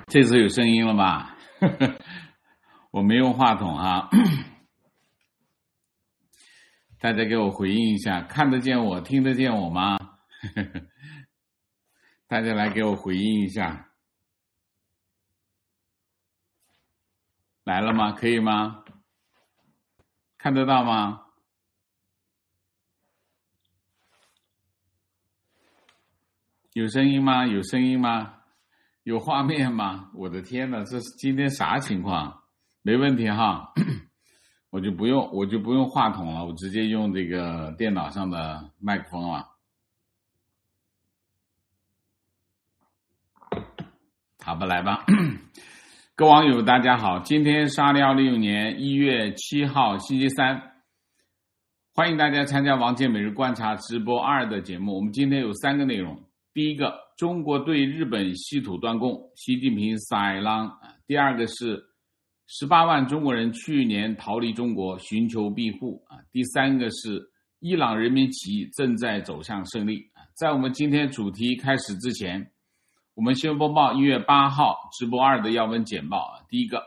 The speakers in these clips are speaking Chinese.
这次有声音了吧？我没用话筒啊，大家给我回应一下，看得见我，听得见我吗？大家来给我回应一下，来了吗？可以吗？看得到吗？有声音吗？有声音吗？有画面吗？我的天哪，这是今天啥情况？没问题哈，我就不用话筒了，我直接用这个电脑上的麦克风了。好吧，来吧。各位网友大家好，今天是2020年1月7号星期三，欢迎大家参加王健每日观察直播2的节目。我们今天有3个内容，第一个，中国对日本稀土断供，习近平撒浪。第二个是18万中国人去年逃离中国寻求庇护。第三个是伊朗人民起义正在走向胜利。在我们今天主题开始之前，我们先播报1月8号直播2的要闻简报。第一个，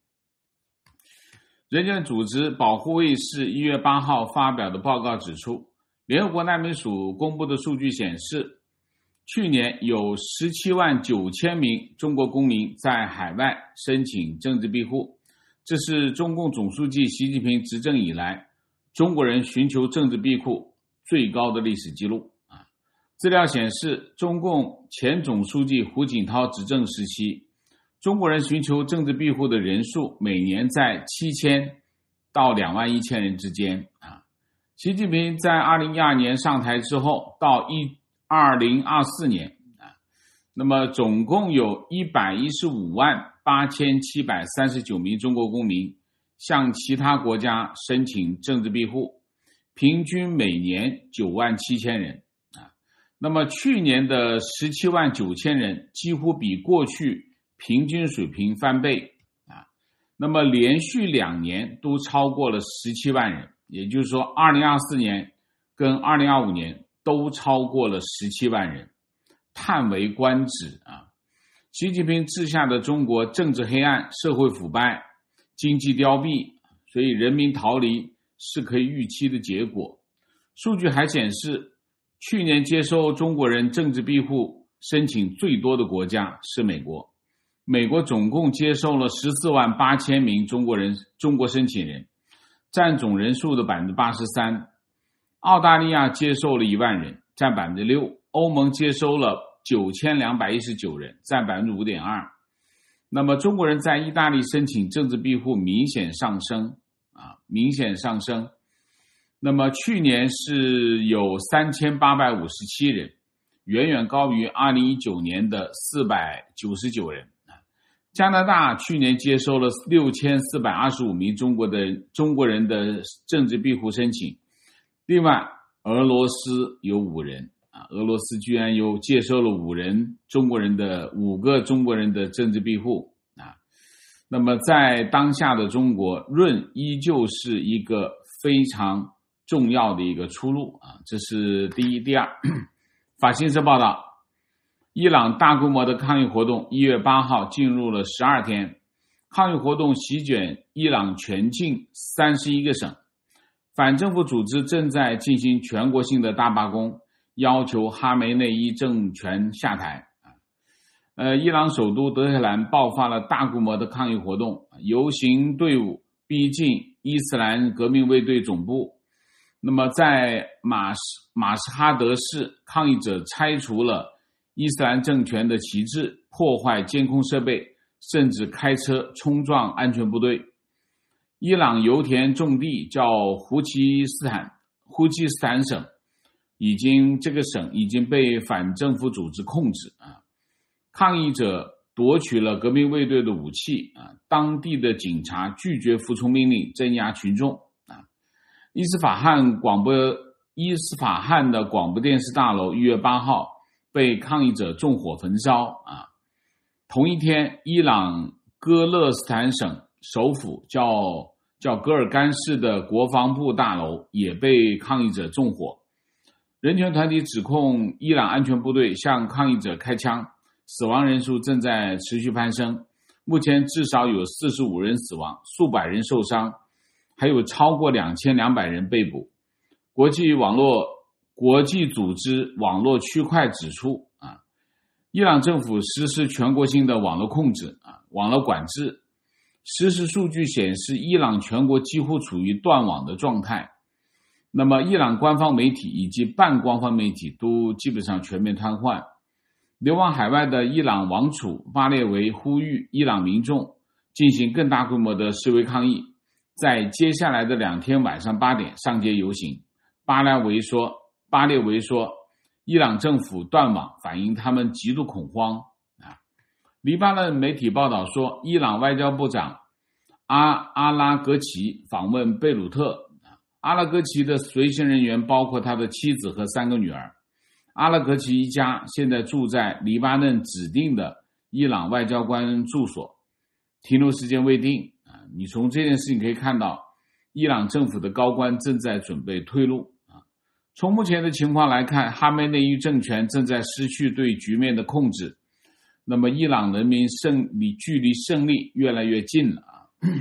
人权组织保护卫士1月8号发表的报告指出，联合国难民署公布的数据显示，去年有17万9千名中国公民在海外申请政治庇护，这是中共总书记习近平执政以来中国人寻求政治庇护最高的历史记录。资料显示，中共前总书记胡锦涛执政时期，中国人寻求政治庇护的人数每年在7000到21000人之间。习近平在2012年上台之后，到2024年，那么总共有115万8739名中国公民向其他国家申请政治庇护，平均每年9万7千人。那么去年的17万9千人几乎比过去平均水平翻倍。那么连续2年都超过了17万人，也就是说2024年跟2025年都超过了17万人，叹为观止啊！习近平治下的中国政治黑暗，社会腐败，经济凋敝，所以人民逃离是可以预期的结果。数据还显示，去年接受中国人政治庇护申请最多的国家是美国，美国总共接受了14万8千名中国申请人，占总人数的 83%。澳大利亚接受了1万人，占 6%， 欧盟接收了9219人，占 5.2%。 那么中国人在意大利申请政治庇护明显上升。那么去年是有3857人，远远高于2019年的499人。加拿大去年接收了6425名中国人的政治庇护申请，另外俄罗斯有5人，俄罗斯居然又接收了5个中国人的政治庇护。那么在当下的中国，润依旧是一个非常重要的一个出路。这是第一。第二，法新社报道，伊朗大规模的抗议活动1月8号进入了12天，抗议活动席卷伊朗全境31个省，反政府组织正在进行全国性的大罢工，要求哈梅内伊政权下台。伊朗首都德黑兰爆发了大规模的抗议活动，游行队伍逼近伊斯兰革命卫队总部。那么在马什哈德市，抗议者拆除了伊斯兰政权的旗帜，破坏监控设备，甚至开车冲撞安全部队。伊朗油田重地叫胡奇斯坦省，这个省已经被反政府组织控制。抗议者夺取了革命卫队的武器，当地的警察拒绝服从命令，镇压群众。伊斯法罕的广播电视大楼1月8号被抗议者纵火焚烧。同一天，伊朗戈勒斯坦省首府叫格尔干市的国防部大楼也被抗议者纵火。人权团体指控伊朗安全部队向抗议者开枪， 死亡人数正在持续攀升，目前至少有45人死亡，数百人受伤，还有超过2200人被捕。国际组织网络区块指出伊朗政府实施全国性的网络控制网络管制。实时数据显示，伊朗全国几乎处于断网的状态。那么伊朗官方媒体以及半官方媒体都基本上全面瘫痪。流亡海外的伊朗王储巴列维呼吁伊朗民众进行更大规模的示威抗议，在接下来的2天晚上8点上街游行。巴列维说伊朗政府断网反映他们极度恐慌。黎巴嫩媒体报道说，伊朗外交部长阿拉格齐访问贝鲁特。阿拉格齐的随行人员包括他的妻子和3个女儿。阿拉格齐一家现在住在黎巴嫩指定的伊朗外交官住所，停留时间未定。你从这件事情可以看到，伊朗政府的高官正在准备退路。从目前的情况来看，哈梅内伊政权正在失去对局面的控制，那么伊朗人民距离胜利越来越近了。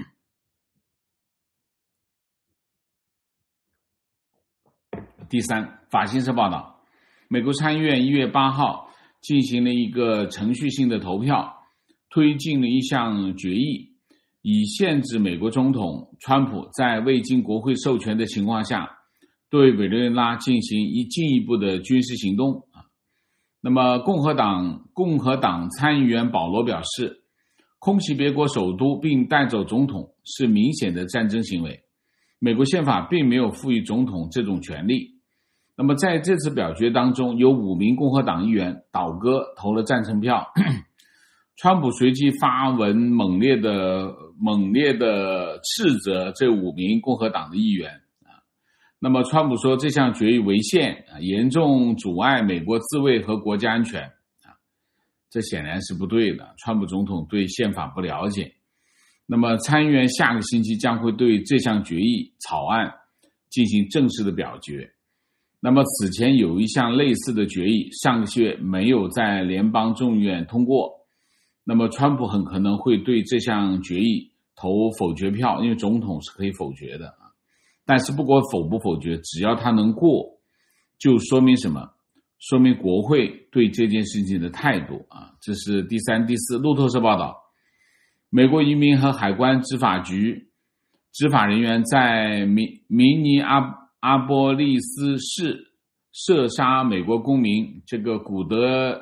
第三，法新社报道，美国参议院1月8号进行了一个程序性的投票，推进了一项决议，以限制美国总统川普在未经国会授权的情况下对委内瑞拉进行进一步的军事行动。那么共和党参议员保罗表示，空袭别国首都并带走总统是明显的战争行为，美国宪法并没有赋予总统这种权利。那么在这次表决当中，有5名共和党议员倒戈投了赞成票。川普随即发文猛烈的斥责这5名共和党的议员。那么川普说，这项决议违宪，严重阻碍美国自卫和国家安全。这显然是不对的，川普总统对宪法不了解。那么参议院下个星期将会对这项决议草案进行正式的表决。那么此前有一项类似的决议，上个月没有在联邦众议院通过。那么川普很可能会对这项决议投否决票，因为总统是可以否决的。但是不管不否决，只要他能过，就说明什么？说明国会对这件事情的态度。这是第三、第四。路透社报道，美国移民和海关执法局执法人员在明尼阿波利斯市射杀美国公民，这个古德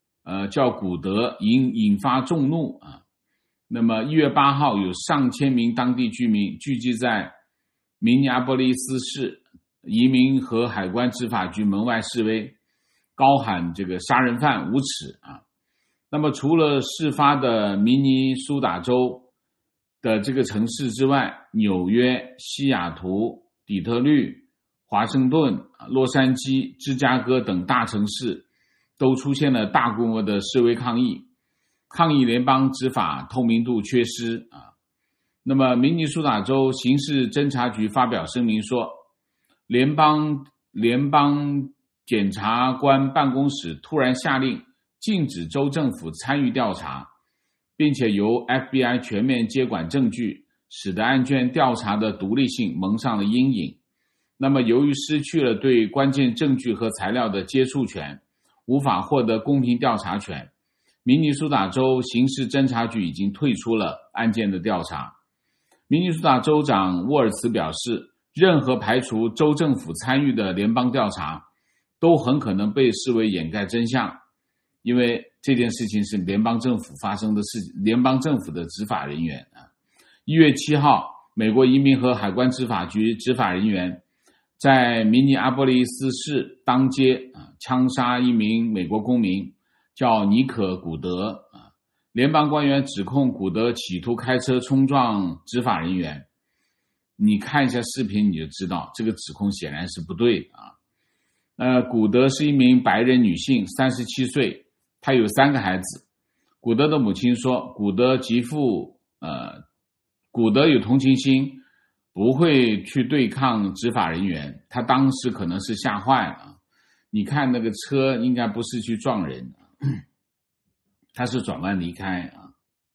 引发众怒。那么1月8号有上千名当地居民聚集在明尼阿波利斯市移民和海关执法局门外示威，高喊这个杀人犯无耻。那么除了事发的明尼苏达州的这个城市之外，纽约、西雅图、底特律、华盛顿、洛杉矶、芝加哥等大城市都出现了大规模的示威抗议联邦执法透明度缺失。那么明尼苏达州刑事侦查局发表声明说，联邦检察官办公室突然下令禁止州政府参与调查，并且由 FBI 全面接管证据，使得案件调查的独立性蒙上了阴影。那么由于失去了对关键证据和材料的接触权，无法获得公平调查权，明尼苏达州刑事侦查局已经退出了案件的调查。明尼苏达州长沃尔茨表示，任何排除州政府参与的联邦调查都很可能被视为掩盖真相，因为这件事情是联邦政府发生的事情，联邦政府的执法人员。1月7号，美国移民和海关执法局执法人员在明尼阿波利斯市当街枪杀一名美国公民，叫尼可古德。联邦官员指控古德企图开车冲撞执法人员。你看一下视频你就知道，这个指控显然是不对。古德是一名白人女性，37岁，她有3个孩子。古德的母亲说，古德有同情心，不会去对抗执法人员，他当时可能是吓坏了。你看那个车应该不是去撞人。 他是转弯离开啊。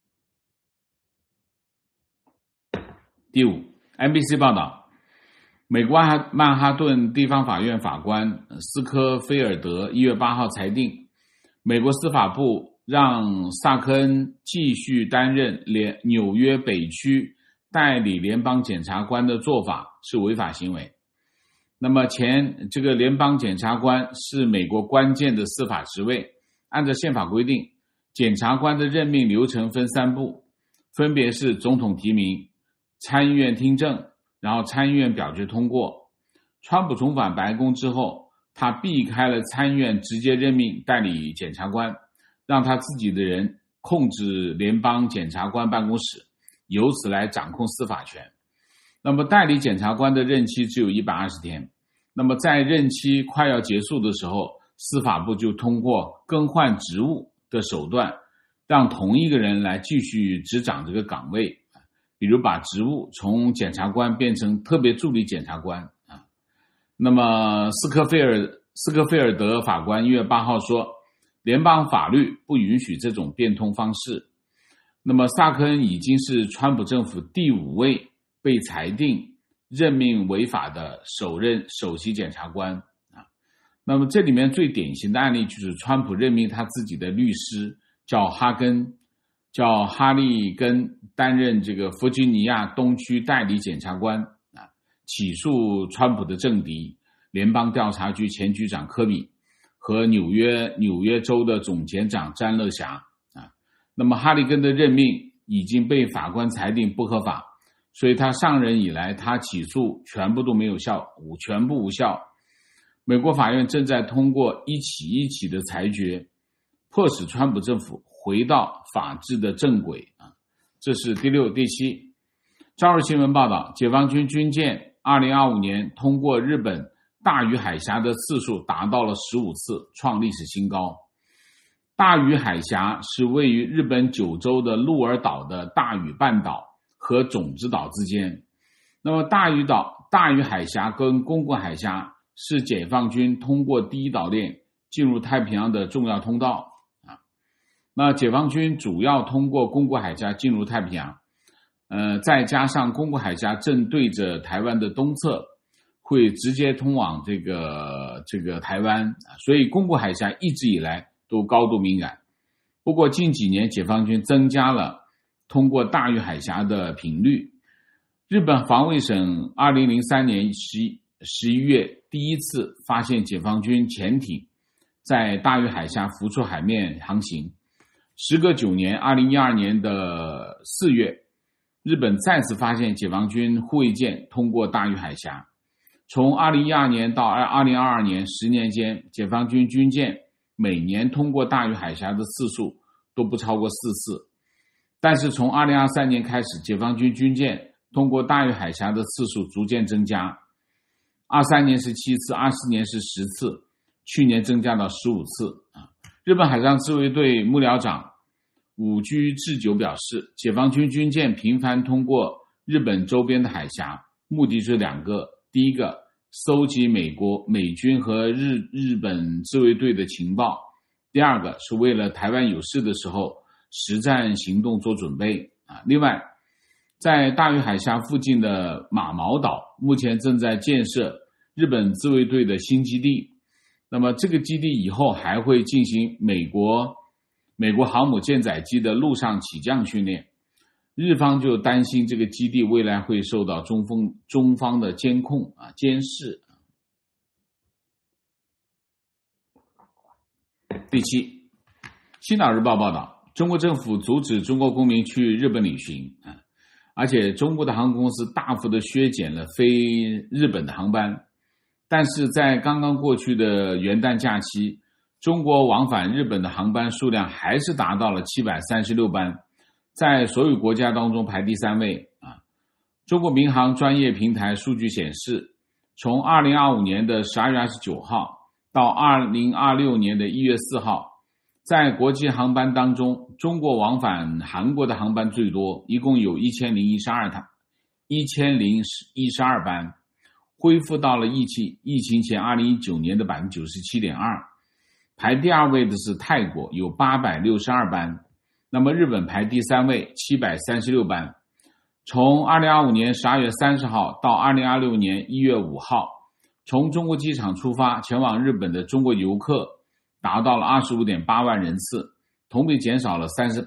第五 ，NBC 报道，美国曼哈顿地方法院法官斯科菲尔德1月8号裁定，美国司法部让萨科恩继续担任纽约北区代理联邦检察官的做法是违法行为。那么这个联邦检察官是美国关键的司法职位，按照宪法规定，检察官的任命流程分3步，分别是总统提名、参议院听证，然后参议院表决通过。川普重返白宫之后，他避开了参议院直接任命代理检察官，让他自己的人控制联邦检察官办公室，由此来掌控司法权。那么代理检察官的任期只有120天，那么在任期快要结束的时候，司法部就通过更换职务的手段，让同一个人来继续执掌这个岗位，比如把职务从检察官变成特别助理检察官啊。那么斯科菲尔德法官1月8号说，联邦法律不允许这种变通方式。那么萨科恩已经是川普政府第5位被裁定任命违法的首席检察官啊。那么这里面最典型的案例就是川普任命他自己的律师叫哈利根担任这个弗吉尼亚东区代理检察官啊，起诉川普的政敌联邦调查局前局长科比和纽约州的总检长詹乐霞啊。那么哈利根的任命已经被法官裁定不合法，所以他上任以来，他起诉全部无效。美国法院正在通过一起一起的裁决，迫使川普政府回到法治的正轨啊。这是第6、第7。朝日新闻报道，解放军军舰2025年通过日本大隅海峡的次数达到了15次，创历史新高。大隅海峡是位于日本九州的鹿儿岛的大隅半岛和种子岛之间。那么大隅海峡跟宫古海峡是解放军通过第一岛链进入太平洋的重要通道啊。那解放军主要通过宫古海峡进入太平洋，再加上宫古海峡正对着台湾的东侧，会直接通往这个台湾，所以宫古海峡一直以来都高度敏感。不过近几年解放军增加了通过大隅海峡的频率。日本防卫省2003年11月第一次发现解放军潜艇在大隅海峡浮出海面航行。时隔9年2012年的4月，日本再次发现解放军护卫舰通过大隅海峡。从2012年到2022年10年间，解放军军舰每年通过大隅海峡的次数都不超过4次。但是从2023年开始，解放军军舰通过大隅海峡的次数逐渐增加，23年是7次，24年是10次，去年增加到15次。日本海上自卫队幕僚长武居智久表示，解放军军舰频繁通过日本周边的海峡，目的是2个。第一个，搜集美军和日本自卫队的情报；第二个是为了台湾有事的时候实战行动做准备啊。另外，在大隅海峡附近的马毛岛目前正在建设日本自卫队的新基地，那么这个基地以后还会进行美国航母舰载机的陆上起降训练。日方就担心这个基地未来会受到中方的监控监视。第7，青岛日报报道，中国政府阻止中国公民去日本旅行而且中国的航空公司大幅的削减了飞日本的航班。但是在刚刚过去的元旦假期，中国往返日本的航班数量还是达到了736班，在所有国家当中排第3位中国民航专业平台数据显示，从2025年的12月29号到2026年的1月4号，在国际航班当中，中国往返韩国的航班最多，一共有1012班，恢复到了疫情前2019年的 97.2%。 排第2位的是泰国，有862班。那么日本排第3位，736班。从2025年12月30号到2026年1月5号，从中国机场出发前往日本的中国游客达到了 25.8 万人次，同比减少了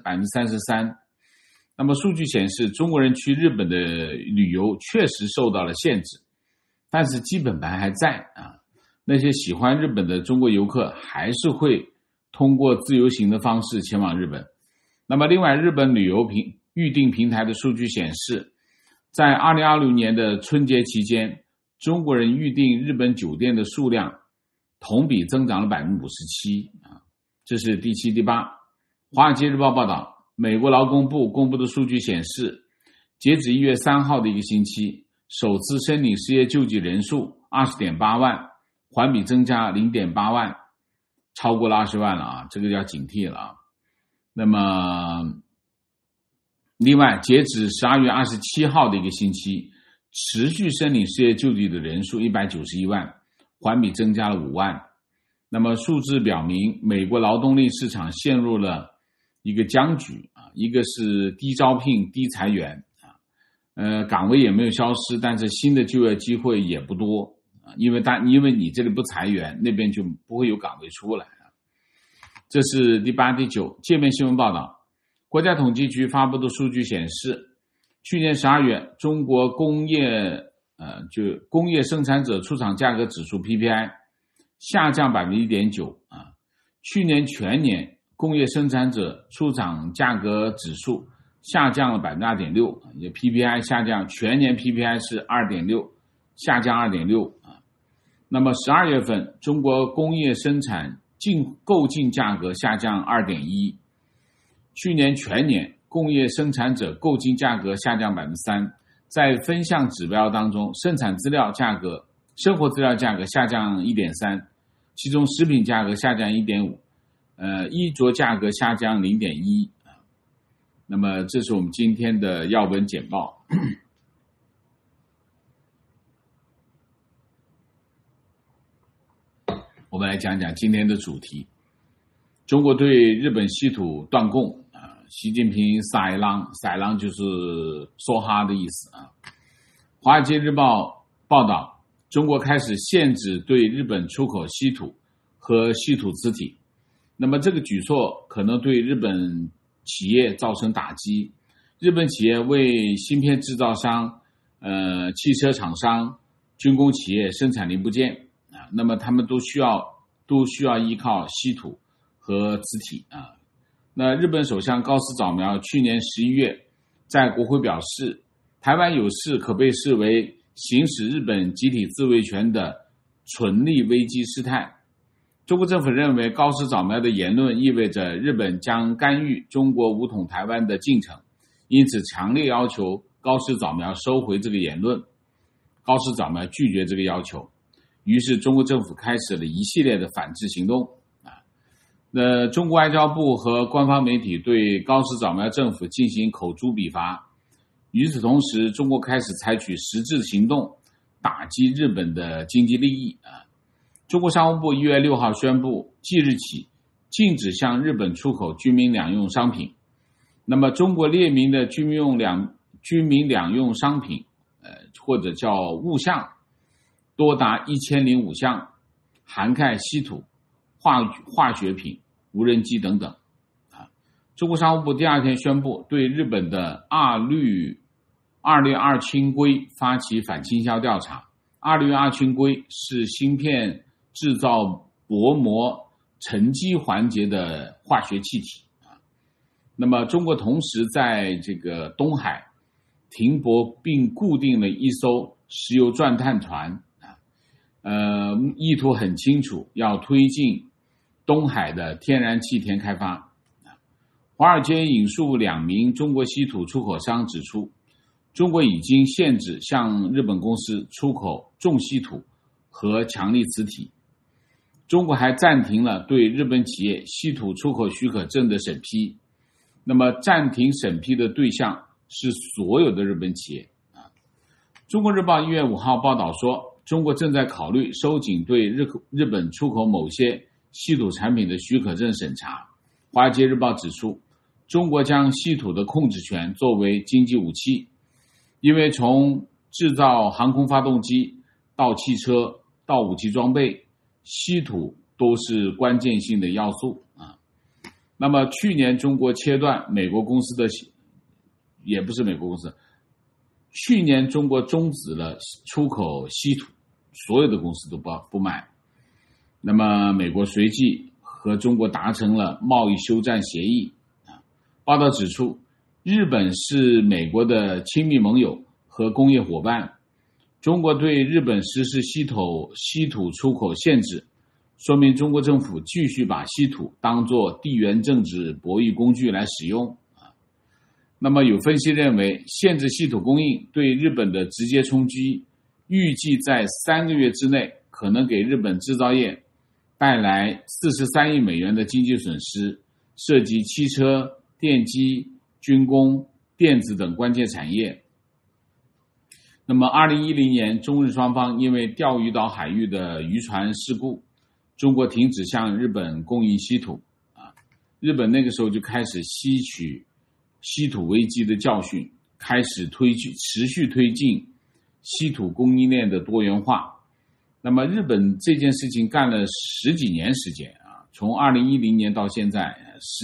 33%。那么数据显示，中国人去日本的旅游确实受到了限制，但是基本盘还在啊。那些喜欢日本的中国游客还是会通过自由行的方式前往日本。那么另外，日本旅游预订平台的数据显示，在2026年的春节期间，中国人预订日本酒店的数量同比增长了 57%。这是第7、第8。华尔街日报报道，美国劳工部公布的数据显示，截止1月3号的一个星期，首次申领失业救济人数 20.8 万，环比增加 0.8 万，超过了20万了啊，这个要警惕了啊。那么另外，截止12月27号的一个星期，持续申领失业救济的人数191万，环比增加了5万。那么数字表明，美国劳动力市场陷入了一个僵局啊，一个是低招聘、低裁员啊，岗位也没有消失，但是新的就业机会也不多啊，因为你这里不裁员，那边就不会有岗位出来啊。这是第8、第9。界面新闻报道，国家统计局发布的数据显示，去年12月，中国工业生产者出厂价格指数 PPI 下降 1.9% 啊。去年全年工业生产者出厂价格指数下降了 2.6%， 也 PPI 下降，全年 PPI 是 2.6%， 下降 2.6% 啊。那么12月份，中国工业生产购进价格下降 2.1%， 去年全年工业生产者购进价格下降 3%。 在分项指标当中，生活资料价格下降 1.3%， 其中食品价格下降 1.5%，衣着价格下降 0.1%。 那么这是我们今天的要闻简报。我们来讲讲今天的主题，中国对日本稀土断供啊，习近平撒浪就是说哈的意思啊。华尔街日报报道，中国开始限制对日本出口稀土和稀土磁体，那么这个举措可能对日本企业造成打击。日本企业为芯片制造商、汽车厂商、军工企业生产零部件啊，那么他们都需要依靠稀土和磁体啊。那日本首相高市早苗去年11月在国会表示，台湾有事可被视为行使日本集体自卫权的存立危机事态。中国政府认为高市早苗的言论意味着日本将干预中国武统台湾的进程，因此强烈要求高市早苗收回这个言论。高市早苗拒绝这个要求，于是中国政府开始了一系列的反制行动啊。中国外交部和官方媒体对高市早苗政府进行口诛笔伐。与此同时，中国开始采取实质行动打击日本的经济利益啊。中国商务部1月6号宣布，即日起禁止向日本出口居民两用商品。那么中国列明的居民两用商品或者叫物项多达1005项，涵盖稀土、化学品、无人机等等啊。中国商务部第2天宣布，对日本的262轻规发起反倾销调查。262轻规是芯片制造薄膜沉积环节的化学气体啊。那么中国同时在这个东海停泊并固定了一艘石油钻探船啊，意图很清楚，要推进东海的天然气田开发。华尔街引述2名中国稀土出口商指出，中国已经限制向日本公司出口重稀土和强力磁体。中国还暂停了对日本企业稀土出口许可证的审批。那么暂停审批的对象是所有的日本企业啊。中国日报1月5号报道说，中国正在考虑收紧对日本出口某些稀土产品的许可证审查。华尔街日报指出，中国将稀土的控制权作为经济武器，因为从制造航空发动机到汽车到武器装备，稀土都是关键性的要素啊。那么去年中国切断美国公司的，也不是美国公司，去年中国终止了出口稀土，所有的公司都不买。那么美国随即和中国达成了贸易休战协议。报道指出，日本是美国的亲密盟友和工业伙伴，中国对日本实施稀土出口限制，说明中国政府继续把稀土当作地缘政治博弈工具来使用。那么有分析认为，限制稀土供应对日本的直接冲击，预计在3个月之内可能给日本制造业带来43亿美元的经济损失，涉及汽车、电机、军工、电子等关键产业。那么2010年，中日双方因为钓鱼岛海域的渔船事故，中国停止向日本供应稀土。日本那个时候就开始吸取稀土危机的教训，开始持续推进稀土供应链的多元化。那么日本这件事情干了10几年时间啊，从2010年到现在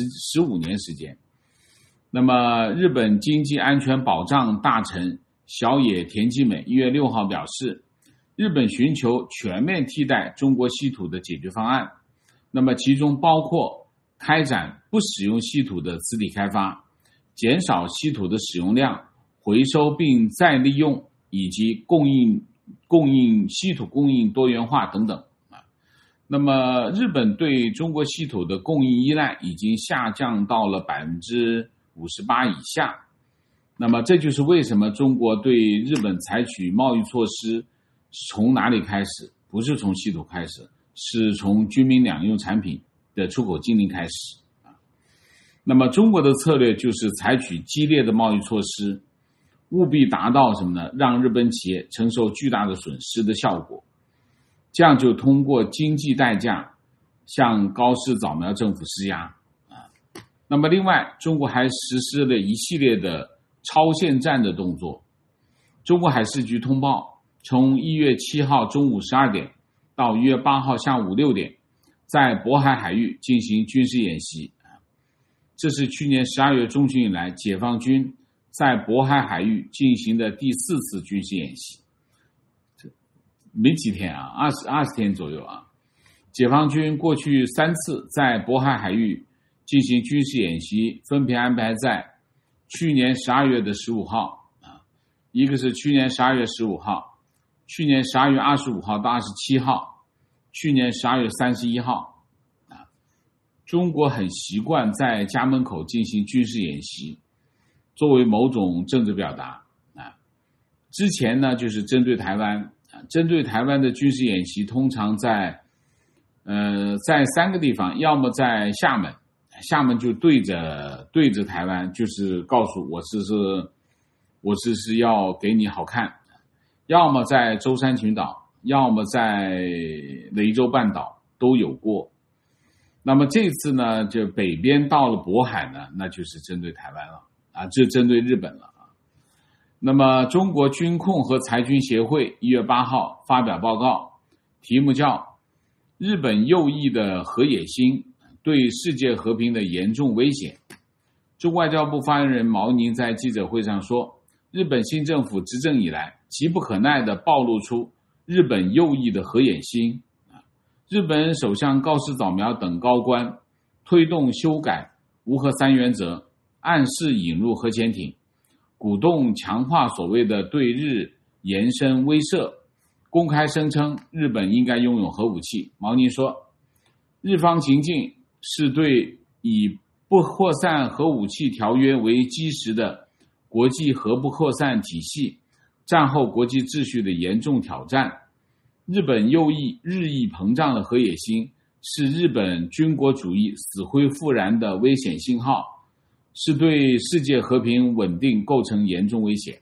15年时间。那么日本经济安全保障大臣小野田纪美1月6号表示，日本寻求全面替代中国稀土的解决方案，那么其中包括开展不使用稀土的磁体开发，减少稀土的使用量，回收并再利用，以及稀土供应多元化等等。那么日本对中国稀土的供应依赖已经下降到了58%以下。那么这就是为什么中国对日本采取贸易措施从哪里开始？不是从稀土开始，是从军民两用产品的出口禁令开始。那么中国的策略就是采取激烈的贸易措施，务必达到什么呢？让日本企业承受巨大的损失的效果。这样就通过经济代价向高市早苗政府施压。那么另外，中国还实施了一系列的超限战的动作。中国海事局通报，从1月7号中午12点到1月8号下午6点，在渤海海域进行军事演习。这是去年12月中旬以来解放军在渤海海域进行的第4次军事演习。没几天啊，20天左右啊。解放军过去3次在渤海海域进行军事演习，分别安排在去年12月的15号啊，一个是去年12月15号，去年12月25号到27号，去年12月31号啊。中国很习惯在家门口进行军事演习，作为某种政治表达啊。之前呢，就是针对台湾。针对台湾的军事演习通常在3个地方，要么在厦门就对着台湾，就是告诉我是要给你好看；要么在舟山群岛，要么在雷州半岛都有过。那么这次呢，就北边到了渤海呢，那就是针对台湾了啊，这针对日本了。那么中国军控和裁军协会1月8号发表报告，题目叫日本右翼的核野心对世界和平的严重威胁。中国外交部发言人毛宁在记者会上说，日本新政府执政以来，急不可耐地暴露出日本右翼的核野心。日本首相高市早苗等高官推动修改无核3原则，暗示引入核潜艇，鼓动强化所谓的对日延伸威慑，公开声称日本应该拥有核武器。毛宁说，日方行径是对以不扩散核武器条约为基石的国际核不扩散体系战后国际秩序的严重挑战。日本右翼日益膨胀的核野心是日本军国主义死灰复燃的危险信号，是对世界和平稳定构成严重威胁。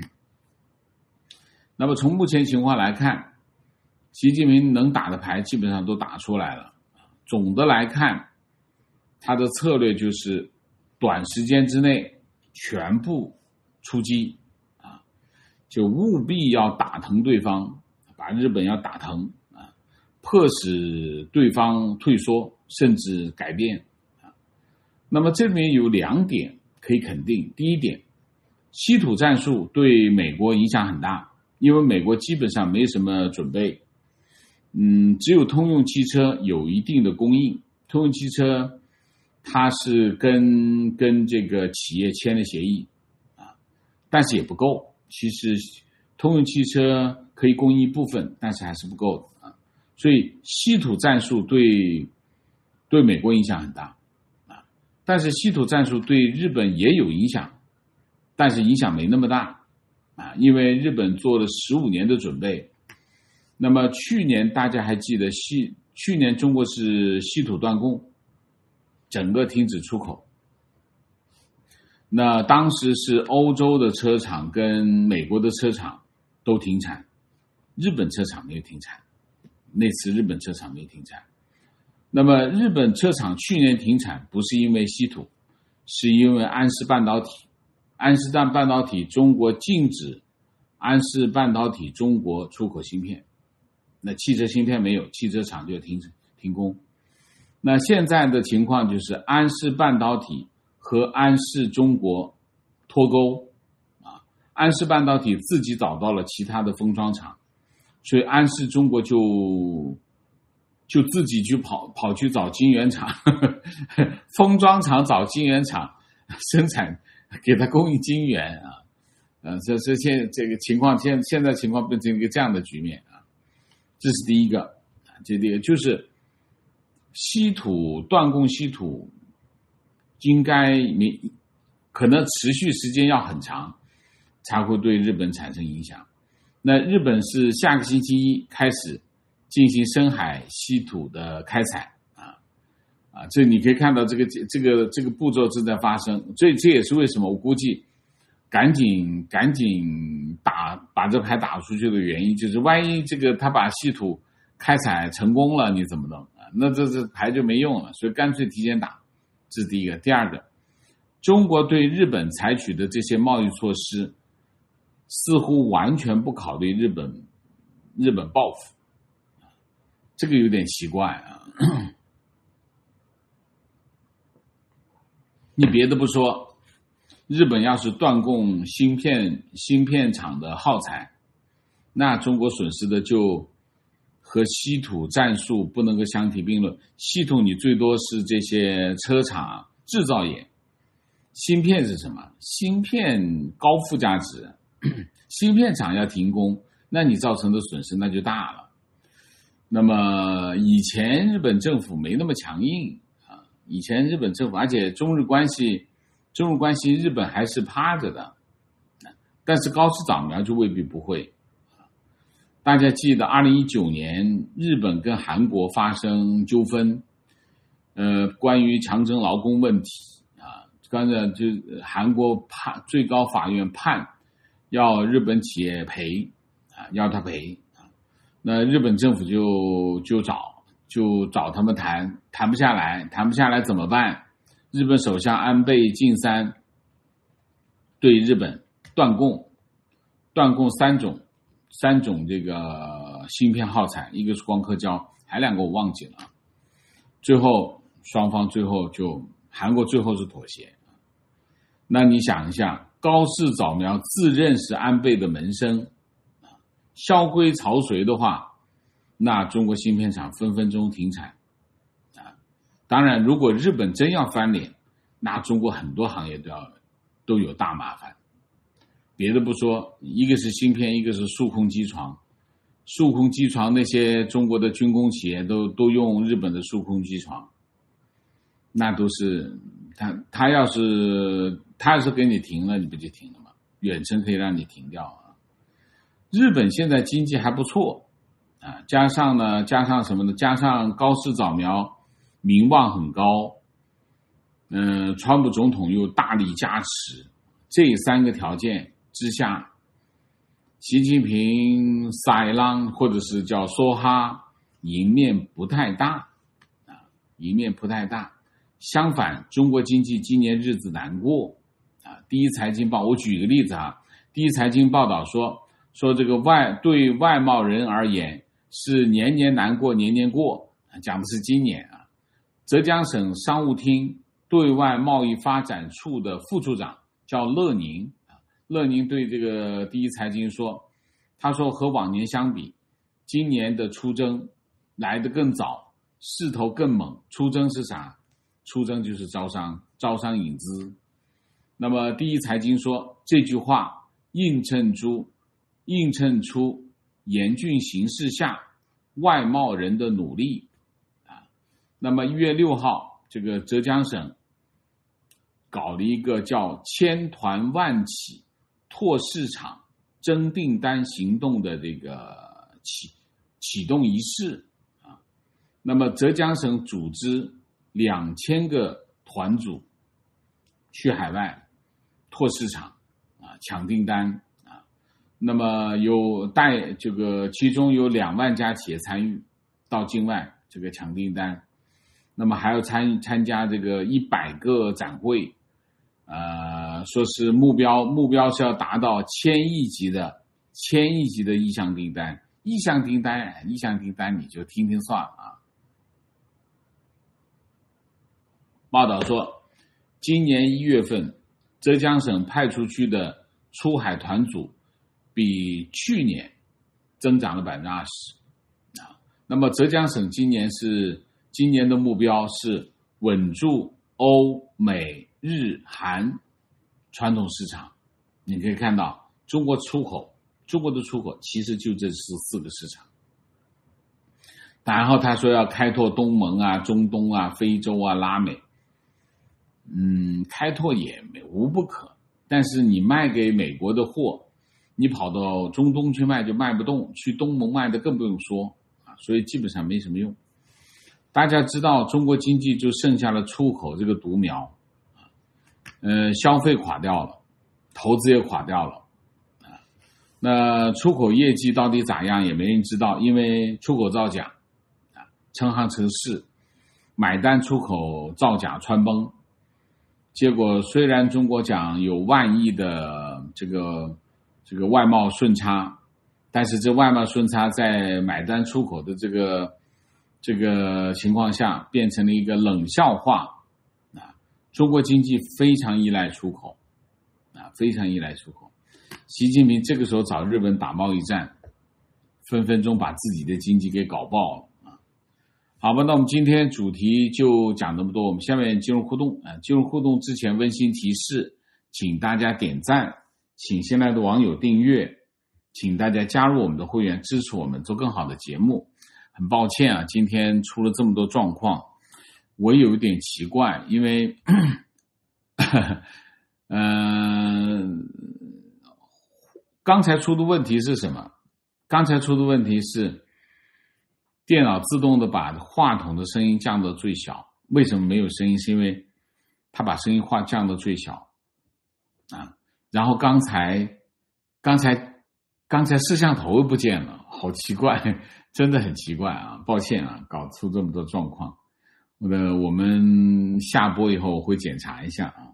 那么从目前情况来看，习近平能打的牌基本上都打出来了。 总的来看，他的策略就是短时间之内全部出击啊，就务必要打疼对方，把日本要打疼啊，迫使对方退缩甚至改变啊。那么这里面有2点可以肯定，第一点，稀土战术对美国影响很大，因为美国基本上没什么准备，只有通用汽车有一定的供应，通用汽车它是跟这个企业签了协议啊，但是也不够。其实通用汽车可以供应一部分，但是还是不够的啊。所以稀土战术对美国影响很大啊，但是稀土战术对日本也有影响，但是影响没那么大啊，因为日本做了15年的准备。那么去年大家还记得去年中国是稀土断供，整个停止出口。那当时是欧洲的车厂跟美国的车厂都停产，日本车厂没有停产，那次日本车厂没有停产。那么日本车厂去年停产不是因为稀土，是因为安氏半导体。安氏半导体中国禁止安氏半导体中国出口芯片，那汽车芯片没有，汽车厂就停工。那现在的情况就是安氏半导体和安氏中国脱钩啊，安氏半导体自己找到了其他的封装厂，所以安氏中国就自己去跑去找晶圆厂，封装厂找晶圆厂生产，给他供应晶圆啊，这个情况现在情况变成一个这样的局面啊，这是第一个，这第一个就是稀土断供，稀土应该可能持续时间要很长，才会对日本产生影响。那日本是下个星期一开始进行深海稀土的开采这你可以看到这个步骤正在发生，所以这也是为什么我估计赶紧把这牌打出去的原因，就是万一这个他把稀土开采成功了，你怎么弄啊？那这牌就没用了，所以干脆提前打，这是第一个。第二个，中国对日本采取的这些贸易措施，似乎完全不考虑日本报复，这个有点奇怪啊。你别的不说，日本要是断供芯片厂的耗材，那中国损失的就和稀土战术不能够相提并论。稀土你最多是这些车厂制造业，芯片是什么？芯片高附加值，芯片厂要停工，那你造成的损失那就大了。那么以前日本政府没那么强硬啊，以前日本政府，而且中日关系日本还是趴着的，但是高市早苗就未必不会。大家记得2019年日本跟韩国发生纠纷，关于强征劳工问题啊，刚才就韩国最高法院判要日本企业赔啊，要他赔啊，那日本政府就找他们谈不下来怎么办？日本首相安倍晋三对日本断供三种这个芯片耗材，一个是光刻胶，还2个我忘记了。最后双方韩国最后是妥协。那你想一下，高市早苗自认是安倍的门生，萧规曹随的话，那中国芯片厂分分钟停产啊。当然，如果日本真要翻脸，那中国很多行业都有大麻烦。别的不说，一个是芯片，一个是数控机床。数控机床那些中国的军工企业都用日本的数控机床，那都是他要是给你停了，你不就停了吗？远程可以让你停掉啊。日本现在经济还不错啊，加上什么呢？加上高市早苗名望很高，川普总统又大力加持，这3个条件之下，习近平、塞浪或者是叫梭哈赢面不太大啊。 赢面不太大。相反，中国经济今年日子难过啊。第一财经报，我举一个例子啊，第一财经报道说这个对外贸人而言是年年难过年年过，讲的是今年啊。浙江省商务厅对外贸易发展处的副处长叫乐宁，乐宁对这个第一财经说，他说和往年相比，今年的出征来得更早，势头更猛。出征是啥？出征就是招商引资。那么第一财经说这句话映衬出严峻形势下外贸人的努力啊。那么1月6号，这个浙江省搞了一个叫千团万企拓市场争订单行动的这个启动仪式啊。那么浙江省组织2000个团组去海外拓市场啊，抢订单啊。那么其中有2万家企业参与到境外这个抢订单。那么还要参加这个100个展会，说是目标是要达到千亿级的意向订单。意向订单你就听听算了啊。报道说，今年1月份，浙江省派出去的出海团组比去年增长了20%啊。那么浙江省今年的目标是稳住欧美日韩传统市场。你可以看到，中国的出口其实就这4个市场。然后他说要开拓东盟啊、中东啊、非洲啊、拉美。开拓也无不可，但是你卖给美国的货，你跑到中东去卖就卖不动，去东盟卖的更不用说啊，所以基本上没什么用。大家知道，中国经济就剩下了出口这个独苗，消费垮掉了，投资也垮掉了啊。那出口业绩到底咋样也没人知道，因为出口造假啊，成行成市，买单出口造假穿崩。结果虽然中国讲有万亿的这个外贸顺差，但是这外贸顺差在买单出口的这个情况下变成了一个冷笑话啊。中国经济非常依赖出口啊，非常依赖出口。习近平这个时候找日本打贸易战，分分钟把自己的经济给搞爆了。好吧，那我们今天主题就讲这么多，我们下面进入互动啊。进入互动之前温馨提示，请大家点赞，请新来的网友订阅，请大家加入我们的会员，支持我们做更好的节目。很抱歉啊，今天出了这么多状况，我有一点奇怪，因为刚才出的问题是什么？刚才出的问题是电脑自动的把话筒的声音降到最小。为什么没有声音？是因为它把声音降到最小啊。然后刚才摄像头不见了，好奇怪，真的很奇怪啊！抱歉啊，搞出这么多状况。我们下播以后我会检查一下啊。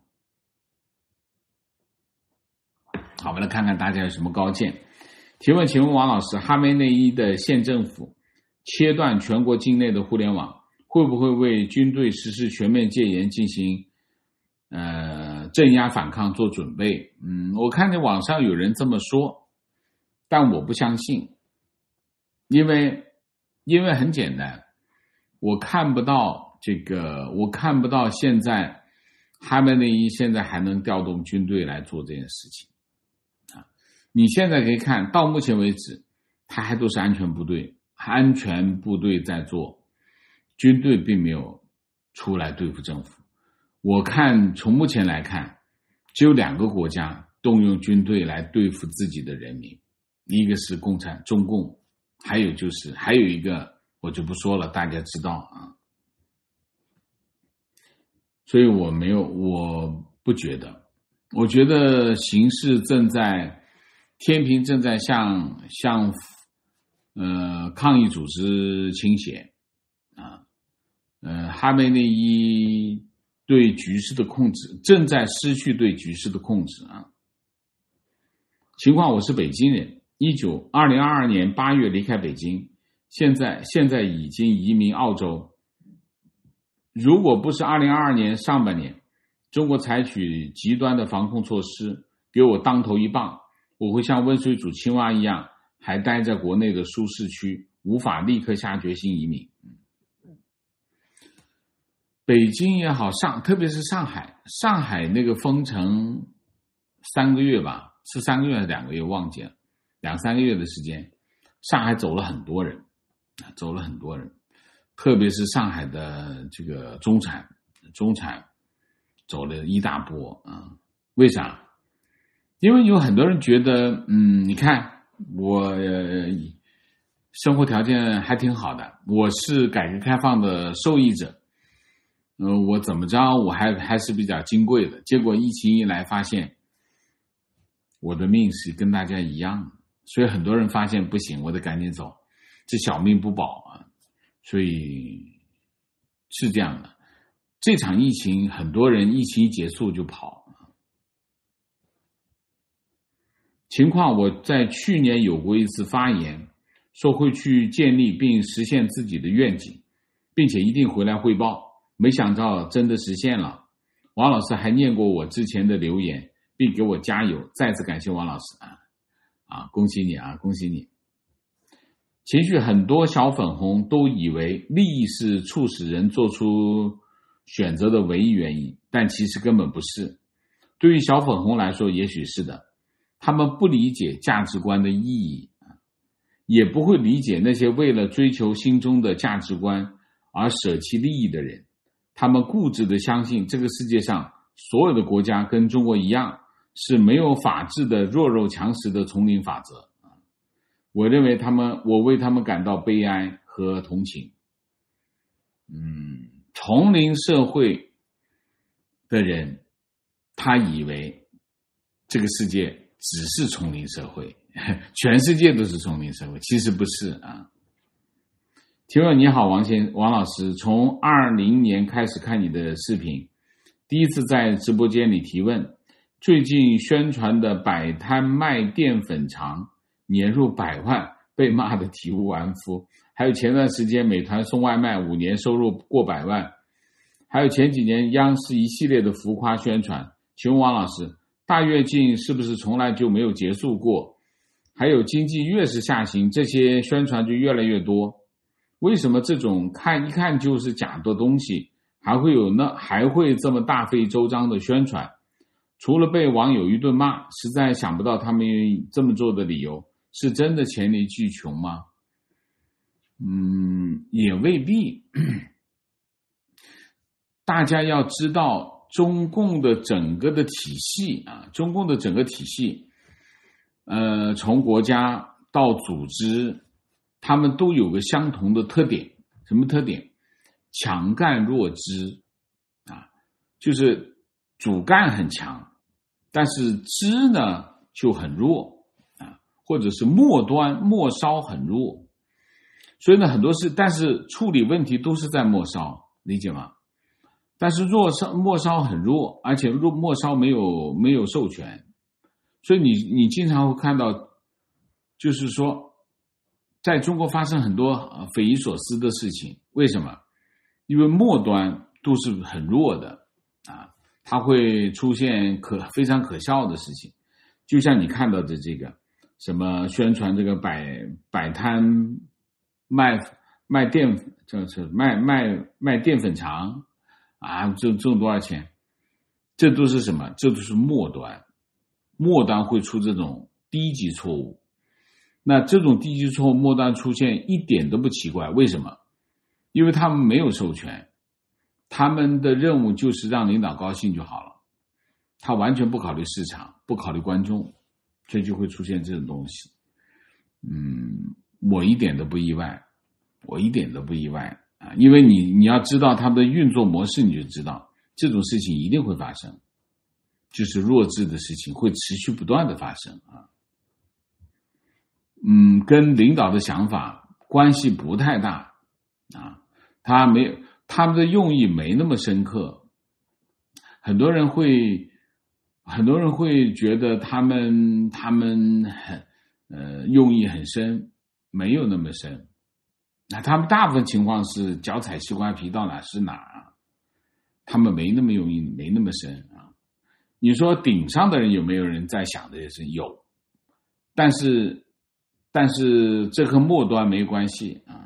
好，我们来看看大家有什么高见。请问王老师，哈梅内伊的县政府切断全国境内的互联网，会不会为军队实施全面戒严进行镇压反抗做准备？我看见网上有人这么说，但我不相信，因为很简单，我看不到现在哈梅内伊现在还能调动军队来做这件事情啊。你现在可以看到目前为止，他还都是安全部队在做，军队并没有出来对付政府。我看从目前来看，只有2个国家动用军队来对付自己的人民，一个是中共，还有一个我就不说了，大家知道啊。所以我不觉得，我觉得天平正在向抗议组织倾斜啊。 哈梅内伊对局势的控制正在失去对局势的控制啊。情况，我是北京人，2022年8月离开北京，现在已经移民澳洲。如果不是2022年上半年中国采取极端的防控措施给我当头一棒，我会像温水煮青蛙一样还待在国内的舒适区，无法立刻下决心移民。北京也好，特别是上海那个封城3个月吧，是3个月还是2个月忘记了，2-3个月的时间，上海走了很多人，特别是上海的这个中产走了一大波啊。为啥？因为有很多人觉得你看我生活条件还挺好的，我是改革开放的受益者，我怎么着我还是比较金贵的。结果疫情一来，发现我的命是跟大家一样的，所以很多人发现不行，我得赶紧走，这小命不保啊。所以是这样的，这场疫情很多人疫情一结束就跑。情况，我在去年有过一次发言，说会去建立并实现自己的愿景，并且一定回来汇报，没想到真的实现了。王老师还念过我之前的留言，并给我加油，再次感谢王老师恭喜你啊，恭喜你。情绪，很多小粉红都以为利益是促使人做出选择的唯一原因，但其实根本不是。对于小粉红来说，也许是的，他们不理解价值观的意义，也不会理解那些为了追求心中的价值观而舍弃利益的人。他们固执地相信这个世界上所有的国家跟中国一样，是没有法治的弱肉强食的丛林法则。我为他们感到悲哀和同情。丛林社会的人，他以为这个世界只是丛林社会，全世界都是丛林社会，其实不是啊。听友你好，王老师，从20年开始看你的视频，第一次在直播间里提问，最近宣传的摆摊卖淀粉肠年入100万，被骂得体无完肤。还有前段时间美团送外卖5年收入过100万，还有前几年央视一系列的浮夸宣传。请问王老师，大跃进是不是从来就没有结束过？还有经济越是下行，这些宣传就越来越多，为什么这种一看就是假的东西还会这么大费周章的宣传？除了被网友一顿骂，实在想不到他们这么做的理由。是真的黔驴技穷吗？也未必。大家要知道，中共的整个体系，从国家到组织，他们都有个相同的特点。什么特点？强干弱枝就是主干很强，但是枝呢就很弱。或者是末梢很弱，所以呢很多事，但是处理问题都是在末梢，理解吗？但是末梢很弱，而且末梢没有授权，所以你经常会看到，就是说，在中国发生很多匪夷所思的事情。为什么？因为末端都是很弱的它会出现非常可笑的事情，就像你看到的这个。什么宣传这个摆摊卖淀粉，就是卖淀粉肠挣多少钱？这都是什么？这都是末端会出这种低级错误。那这种低级错误末端出现一点都不奇怪，为什么？因为他们没有授权，他们的任务就是让领导高兴就好了，他完全不考虑市场，不考虑观众。所以就会出现这种东西。我一点都不意外因为你要知道他们的运作模式，你就知道这种事情一定会发生，就是弱智的事情会持续不断的发生跟领导的想法关系不太大他们的用意没那么深刻。很多人会觉得他们用意很深，没有那么深。那他们大部分情况是脚踩西瓜皮到哪是哪啊，他们没那么用意，没那么深啊。你说顶上的人有没有人在想这些事？有，但是这和末端没关系啊。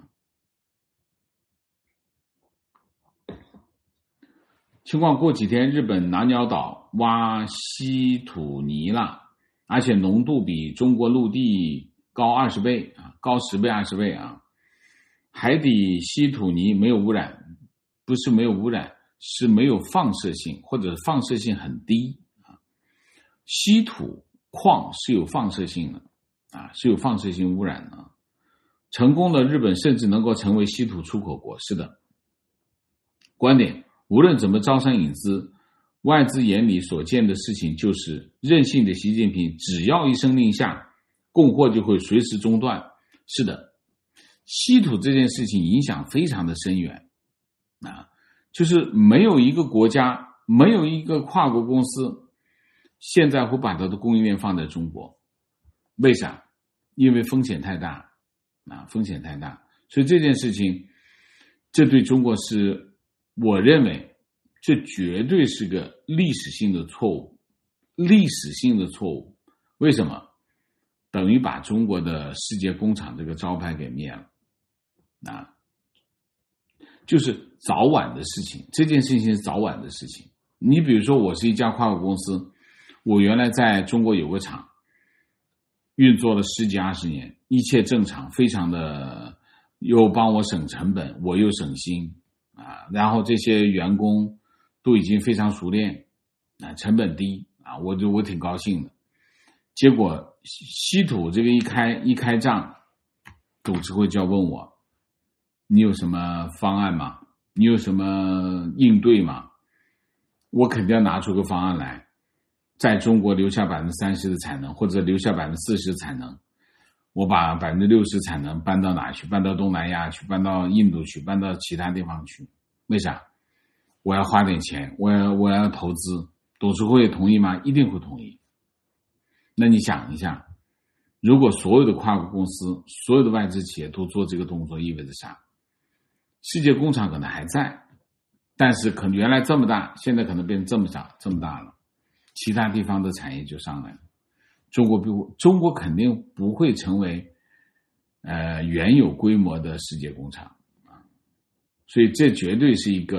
情况过几天，日本南鸟岛挖稀土泥了，而且浓度比中国陆地高20倍啊，高10倍、20倍啊。海底稀土泥没有污染，不是没有污染，是没有放射性，或者放射性很低啊。稀土矿是有放射性的啊，是有放射性污染的。成功的日本甚至能够成为稀土出口国，是的。观点，无论怎么招商引资，外资眼里所见的事情就是任性的习近平只要一声令下，供货就会随时中断。是的，稀土这件事情影响非常的深远啊，就是没有一个国家，没有一个跨国公司现在会把它的供应链放在中国。为啥？因为风险太大啊，风险太大。所以这件事情，这对中国是，我认为这绝对是个历史性的错误，历史性的错误。为什么？等于把中国的世界工厂这个招牌给灭了啊！就是早晚的事情，这件事情是早晚的事情。你比如说，我是一家跨国公司，我原来在中国有个厂，运作了10几20年，一切正常，非常的，又帮我省成本，我又省心啊。然后这些员工都已经非常熟练啊，成本低啊，我挺高兴的。结果稀土这个一开账，董事会就要问我，你有什么方案吗？你有什么应对吗？我肯定要拿出个方案来，在中国留下30%的产能，或者留下40%的产能。我把60%产能搬到哪去？搬到东南亚去，搬到印度去，搬到其他地方去。为啥？我要花点钱，我要投资。董事会同意吗？一定会同意。那你想一下，如果所有的跨国公司，所有的外资企业都做这个动作，意味着啥？世界工厂可能还在，但是可能原来这么大，现在可能变成这么大了，其他地方的产业就上来了。中国肯定不会成为原有规模的世界工厂啊，所以这绝对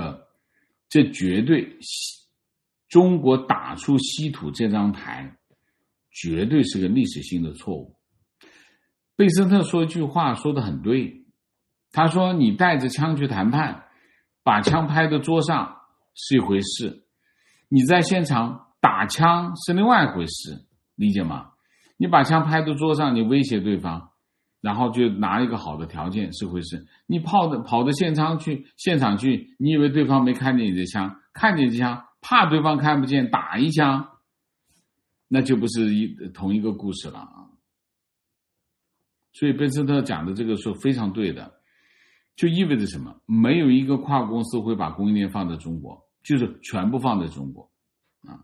中国打出稀土这张牌，绝对是个历史性的错误。贝森特说一句话说得很对，他说你带着枪去谈判，把枪拍到桌上是一回事，你在现场打枪是另外一回事，理解吗？你把枪拍到桌上，你威胁对方，然后就拿一个好的条件是回事。你跑到现场去，你以为对方没看见你的枪，看见你的枪，怕对方看不见，打一枪，那就不是同一个故事了啊。所以贝斯特讲的这个说非常对的，就意味着什么？没有一个跨国公司会把供应链放在中国，就是全部放在中国啊。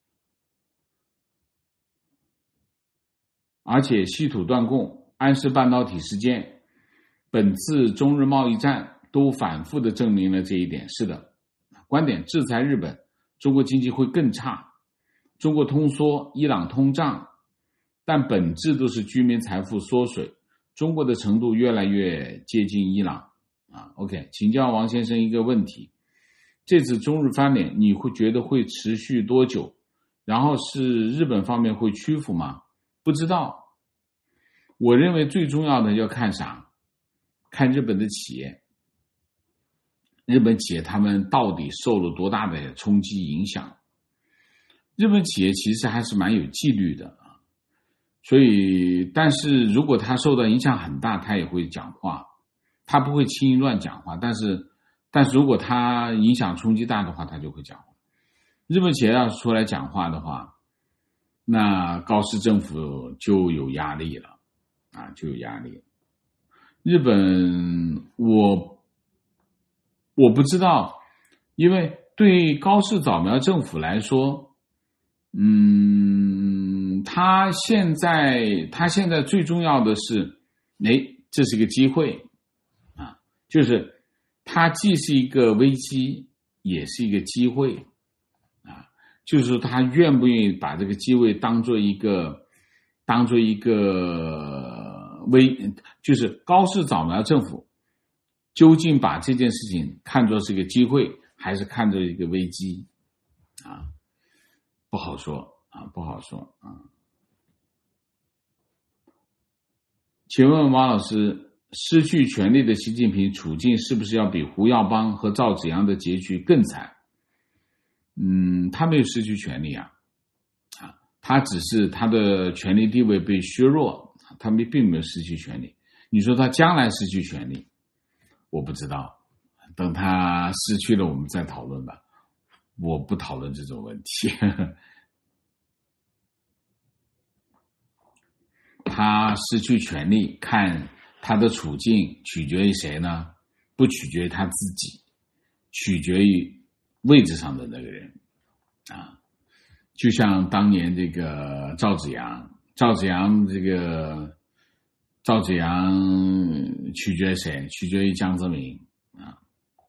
而且稀土断供、安氏半导体事件、本次中日贸易战都反复的证明了这一点。是的，观点，制裁日本，中国经济会更差，中国通缩，伊朗通胀，但本质都是居民财富缩水，中国的程度越来越接近伊朗啊。OK， 请教王先生一个问题，这次中日翻脸你会觉得会持续多久？然后是日本方面会屈服吗？不知道。我认为最重要的要看啥？看日本的企业，日本企业他们到底受了多大的冲击影响？日本企业其实还是蛮有纪律的啊，所以但是如果他受到影响很大，他也会讲话，他不会轻易乱讲话，但是如果他影响冲击大的话，他就会讲话。日本企业要是出来讲话的话，那高市政府就有压力了啊，就有压力。日本我不知道，因为对高市早苗政府来说，他现在最重要的是，这是一个机会啊，就是它既是一个危机，也是一个机会啊，就是说他愿不愿意把这个机会当做一个就是高市早苗政府究竟把这件事情看作是一个机会，还是看作一个危机啊？不好说啊。请问王老师，失去权力的习近平处境是不是要比胡耀邦和赵紫阳的结局更惨？他没有失去权力啊，他只是他的权力地位被削弱，他并没有失去权力。你说他将来失去权力，我不知道，等他失去了我们再讨论吧，我不讨论这种问题。他失去权力，看他的处境取决于谁呢？不取决于他自己，取决于位置上的那个人啊。就像当年这个赵紫阳取决于谁？取决于江泽民啊。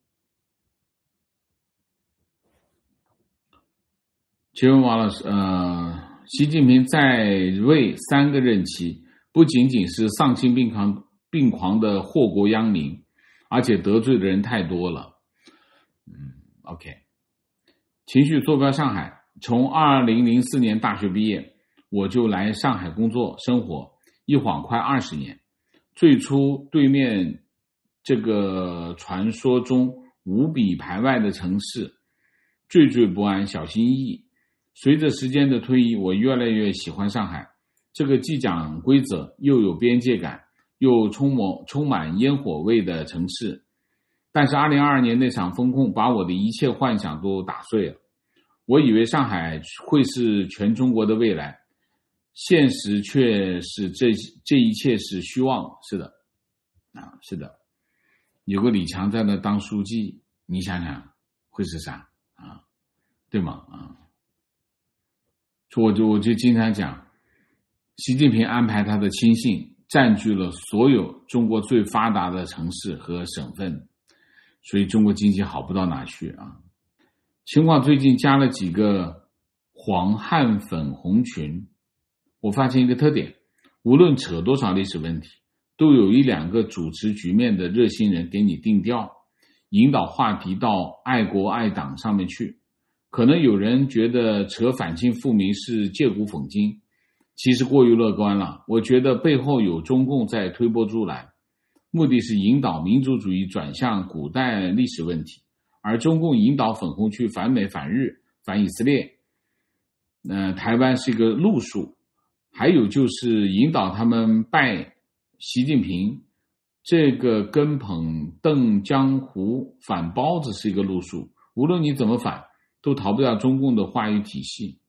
请问王老师，习近平在位3个任期，不仅仅是丧心病狂的祸国殃民，而且得罪的人太多了。OK， 情绪坐标上海，从2004年大学毕业，我就来上海工作生活，一晃快20年。最初对面这个传说中无比排外的城市，惴惴不安，小心翼翼。随着时间的推移，我越来越喜欢上海，这个既讲规则又有边界感又充满烟火味的城市。但是2022年那场风控把我的一切幻想都打碎了。我以为上海会是全中国的未来，现实却是这一切是虚妄。是的啊，是的，有个李强在那当书记，你想想会是啥啊？对吗？啊，我就经常讲，习近平安排他的亲信占据了所有中国最发达的城市和省份，所以中国经济好不到哪去啊。情况最近加了几个黄汉粉红群，我发现一个特点，无论扯多少历史问题，都有1-2个主持局面的热心人给你定调，引导话题到爱国爱党上面去。可能有人觉得扯反清复明是借古讽今，其实过于乐观了。我觉得背后有中共在推波助澜，目的是引导民族主义转向古代历史问题，而中共引导粉红区反美反日反以色列，台湾是一个路数。还有就是引导他们拜习近平，这个跟捧邓江湖反包子是一个路数。无论你怎么反，都逃不掉中共的话语体系。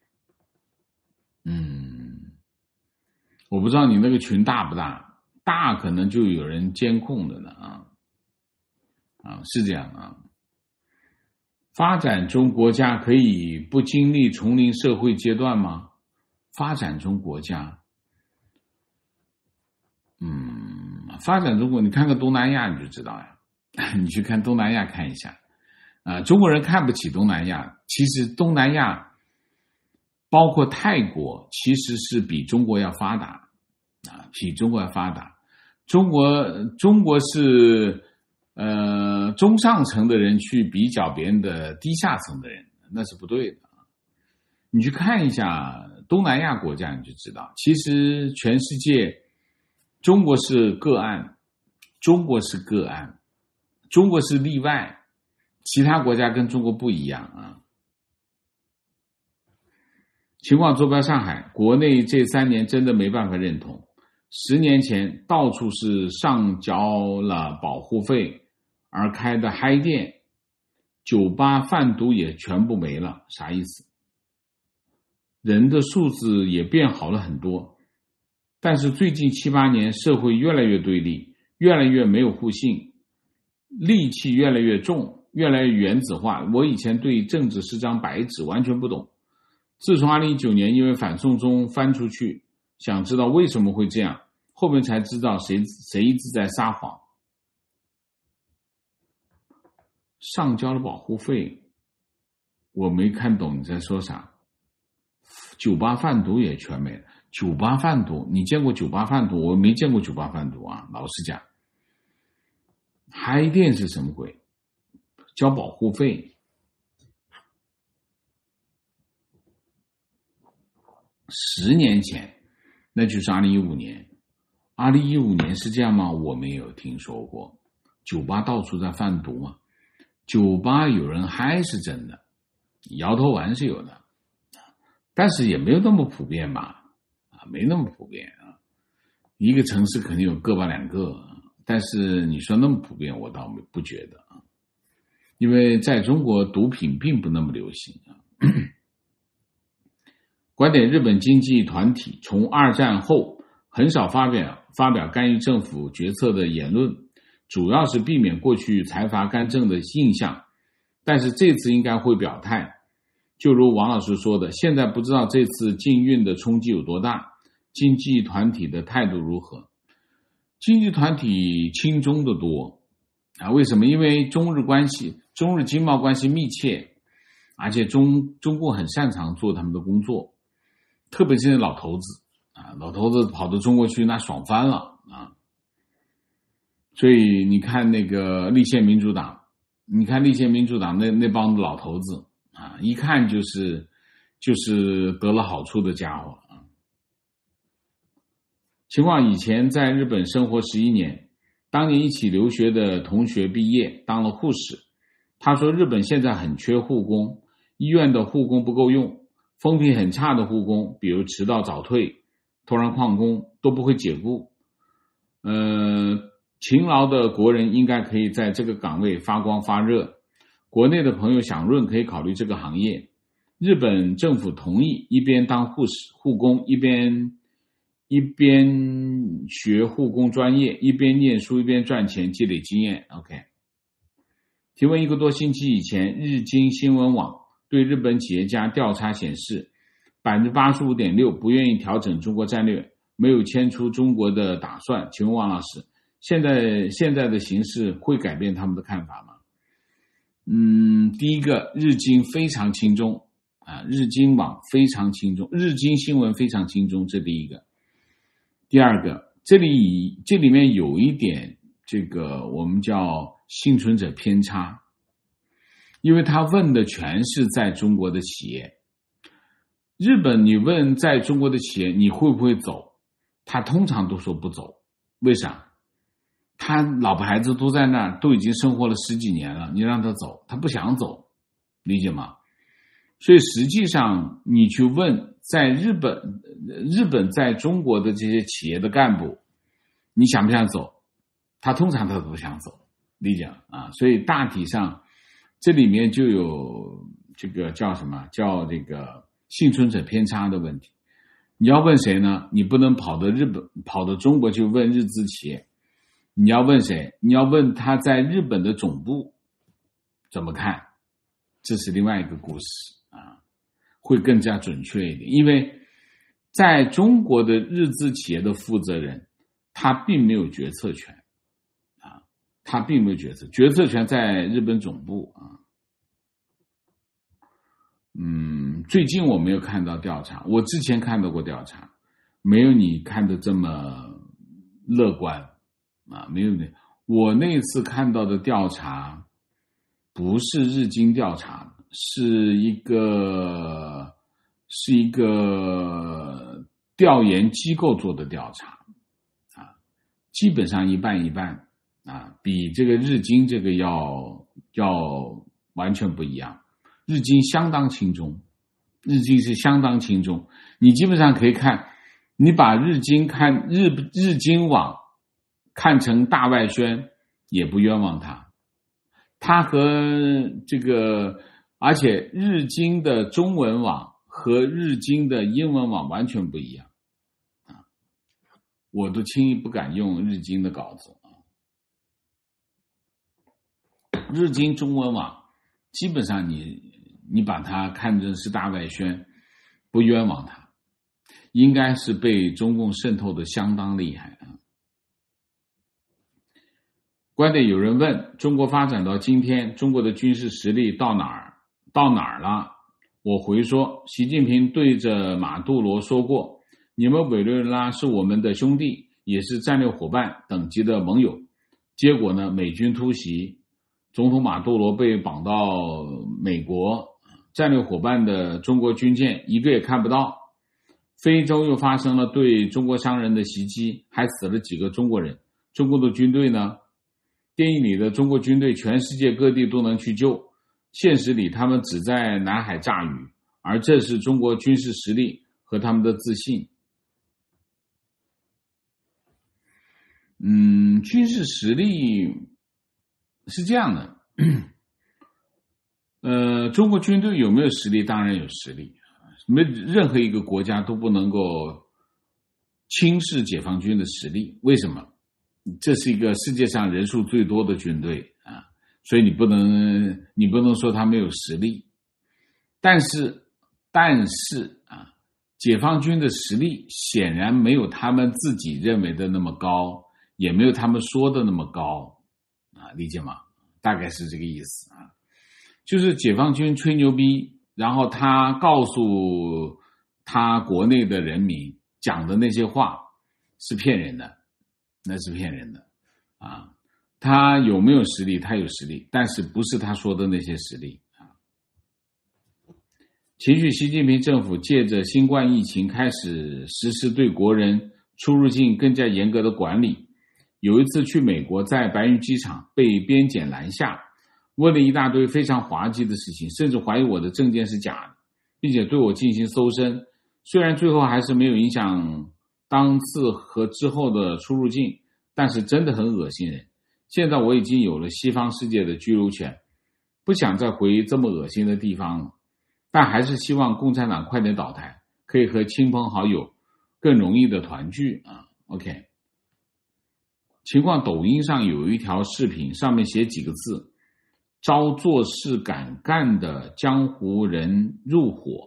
我不知道你那个群大不大，大可能就有人监控的呢是这样啊。发展中国家可以不经历丛林社会阶段吗？发展中国家，发展中国，你看看东南亚你就知道呀。你去看东南亚看一下。中国人看不起东南亚，其实东南亚包括泰国其实是比中国要发达比中国要发达。中国是中上层的人去比较别人的低下层的人，那是不对的。你去看一下东南亚国家你就知道，其实全世界中国是个案，中国是例外，其他国家跟中国不一样啊。情况坐标上海，国内这3年真的没办法认同。10年前到处是上交了保护费而开的嗨店，酒吧贩毒也全部没了，啥意思？人的素质也变好了很多，但是最近7-8年社会越来越对立，越来越没有互信。 戾气越来越重，越来越原子化。我以前对政治是张白纸，完全不懂。自从2019年因为反送中翻出去，想知道为什么会这样，后面才知道谁一直在撒谎。上交了保护费，我没看懂你在说啥。酒吧贩毒也全没了。酒吧贩毒，你见过酒吧贩毒？我没见过酒吧贩毒啊，老实讲。嗨店是什么鬼？交保护费。10年前，那就是2015年。2015年是这样吗？我没有听说过。酒吧到处在贩毒吗？酒吧有人嗨是真的，摇头丸是有的，但是也没有那么普遍吧？没那么普遍啊。一个城市肯定有个把两个，但是你说那么普遍，我倒不觉得啊。因为在中国毒品并不那么流行啊。观点：日本经济团体从二战后很少发表干预政府决策的言论，主要是避免过去财阀干政的印象，但是这次应该会表态。就如王老师说的，现在不知道这次禁运的冲击有多大，经济团体的态度如何。经济团体亲中的多啊，为什么？因为中日经贸关系密切，而且中共很擅长做他们的工作，特别是那老头子啊，老头子跑到中国去那爽翻了啊。所以你看那个立宪民主党，那帮老头子啊，一看就是得了好处的家伙啊。情况：以前在日本生活11年，当年一起留学的同学毕业当了护士。他说日本现在很缺护工，医院的护工不够用，风评很差的护工，比如迟到早退、突然旷工都不会解雇。勤劳的国人应该可以在这个岗位发光发热。国内的朋友想润可以考虑这个行业。日本政府同意一边当护工，一边学护工专业，一边念书一边赚钱积累经验。 OK。 提问：1个多星期以前，日经新闻网对日本企业家调查显示 85.6% 不愿意调整中国战略，没有迁出中国的打算。请问王老师，现在的形势会改变他们的看法吗？第一个，日经非常亲中啊，日经网非常亲中，日经新闻非常亲中，这第一个。第二个，这里面有一点这个我们叫幸存者偏差，因为他问的全是在中国的企业。日本你问在中国的企业你会不会走，他通常都说不走。为啥？他老婆孩子都在那儿，都已经生活了10几年了，你让他走，他不想走，理解吗？所以实际上你去问在日本在中国的这些企业的干部，你想不想走，他通常都不想走，理解啊？所以大体上这里面就有这个叫什么，叫这个幸存者偏差的问题。你要问谁呢？你不能跑到中国去问日资企业。你要问谁？你要问他在日本的总部怎么看，这是另外一个故事啊，会更加准确一点。因为在中国的日资企业的负责人，他并没有决策权啊，他并没有决策权在日本总部啊。最近我没有看到调查，我之前看到过调查，没有你看的这么乐观啊，没有。我那次看到的调查不是日经调查，是一个调研机构做的调查啊，基本上一半一半啊，比这个日经这个要完全不一样。日经相当轻重，日经是相当轻重。你基本上可以看，你把日经网看成大外宣，也不冤枉他。他和这个，而且日经的中文网和日经的英文网完全不一样啊，我都轻易不敢用日经的稿子啊。 日经中文网基本上你把它看成是大外宣，不冤枉他，应该是被中共渗透的相当厉害啊。观点有人问，中国发展到今天，中国的军事实力到哪儿了？我回说，习近平对着马杜罗说过，你们委内瑞拉是我们的兄弟，也是战略伙伴等级的盟友。结果呢，美军突袭，总统马杜罗被绑到美国，战略伙伴的中国军舰一个也看不到。非洲又发生了对中国商人的袭击，还死了几个中国人。中国的军队呢？电影里的中国军队全世界各地都能去救，现实里他们只在南海炸鱼，而这是中国军事实力和他们的自信。军事实力是这样的，中国军队有没有实力？当然有实力，任何一个国家都不能够轻视解放军的实力。为什么？这是一个世界上人数最多的军队啊，所以你不能说他没有实力。但是啊，解放军的实力显然没有他们自己认为的那么高，也没有他们说的那么高啊，理解吗？大概是这个意思啊。就是解放军吹牛逼，然后他告诉他国内的人民讲的那些话是骗人的，那是骗人的啊。他有没有实力？他有实力，但是不是他说的那些实力啊。期许习近平政府借着新冠疫情开始实施对国人出入境更加严格的管理。有一次去美国，在白云机场被边检拦下，问了一大堆非常滑稽的事情，甚至怀疑我的证件是假的，并且对我进行搜身。虽然最后还是没有影响当次和之后的出入境，但是真的很恶心人。现在我已经有了西方世界的居留权，不想再回这么恶心的地方了，但还是希望共产党快点倒台，可以和亲朋好友更容易的团聚啊。OK， 情况抖音上有一条视频，上面写几个字：招做事敢干的江湖人入伙。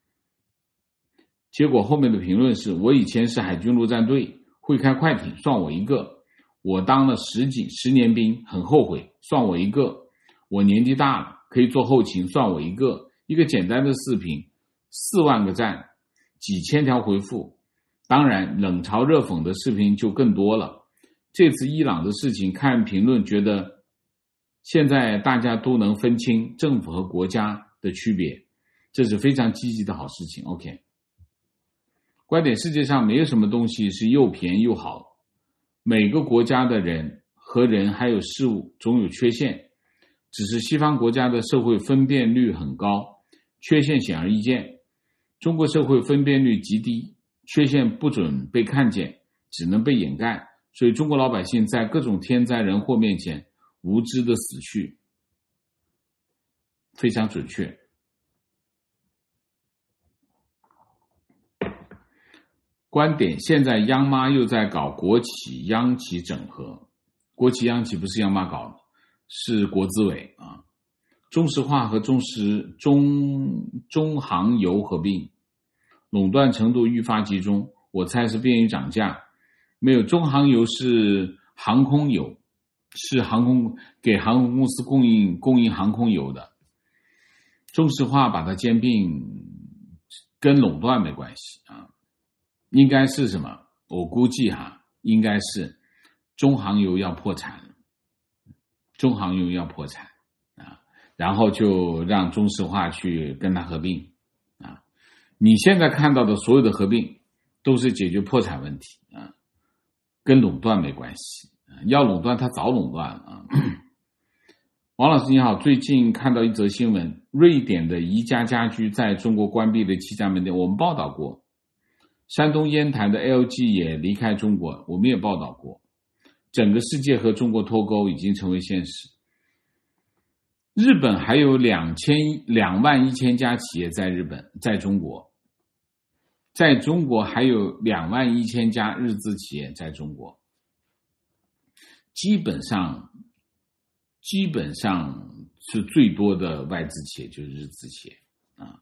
结果后面的评论是：我以前是海军陆战队，会开快艇，算我一个；我当了10年兵，很后悔，算我一个；我年纪大了，可以做后勤，算我一个。一个简单的视频，4万个赞，几千条回复。当然冷嘲热讽的视频就更多了。这次伊朗的事情，看评论觉得现在大家都能分清政府和国家的区别，这是非常积极的好事情。 OK， 观点：世界上没有什么东西是又便宜又好，每个国家的人和人还有事物总有缺陷，只是西方国家的社会分辨率很高，缺陷显而易见。中国社会分辨率极低，缺陷不准被看见，只能被掩盖，所以中国老百姓在各种天灾人祸面前无知的死去。非常准确。观点：现在央妈又在搞国企央企整合，国企央企不是央妈搞的，是国资委啊。中石化和中航油合并，垄断程度愈发集中，我猜是便于涨价。没有，中航油是航空油，是给航空公司供应航空油的。中石化把它兼并，跟垄断没关系啊。应该是什么？我估计应该是中航油要破产了，中航油要破产啊，然后就让中石化去跟它合并啊。你现在看到的所有的合并都是解决破产问题啊，跟垄断没关系。要垄断它早垄断了啊。王老师你好，最近看到一则新闻，瑞典的宜家家居在中国关闭了7家门店，我们报道过。山东烟台的 LG 也离开中国，我们也报道过。整个世界和中国脱钩已经成为现实。日本还有21000家企业在日本，在中国。在中国还有21000家日资企业在中国。基本上基本上是最多的外资企业就是日资企业啊。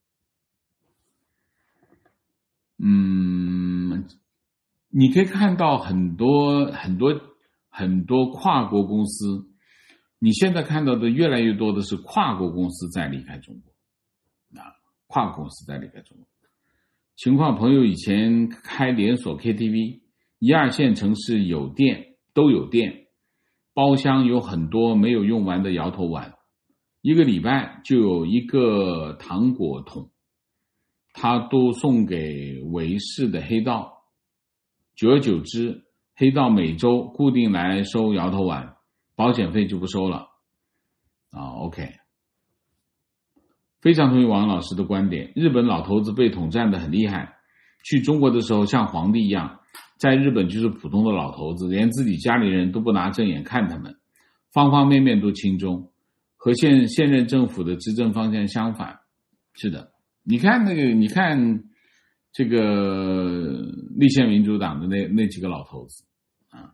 你可以看到很多跨国公司，你现在看到的越来越多的是跨国公司在离开中国啊，跨国公司在离开中国。情况朋友以前开连锁 KTV， 1、2线城市都有店，包厢有很多没有用完的摇头丸，一个礼拜就有一个糖果桶，他都送给维氏的黑道。久而久之，黑道每周固定来收摇头丸，保险费就不收了OK。 非常同意王老师的观点，日本老头子被统战得很厉害，去中国的时候像皇帝一样，在日本就是普通的老头子，连自己家里人都不拿正眼看他们，方方面面都亲中，和现任政府的执政方向相反。是的，你看这个立宪民主党的那几个老头子啊，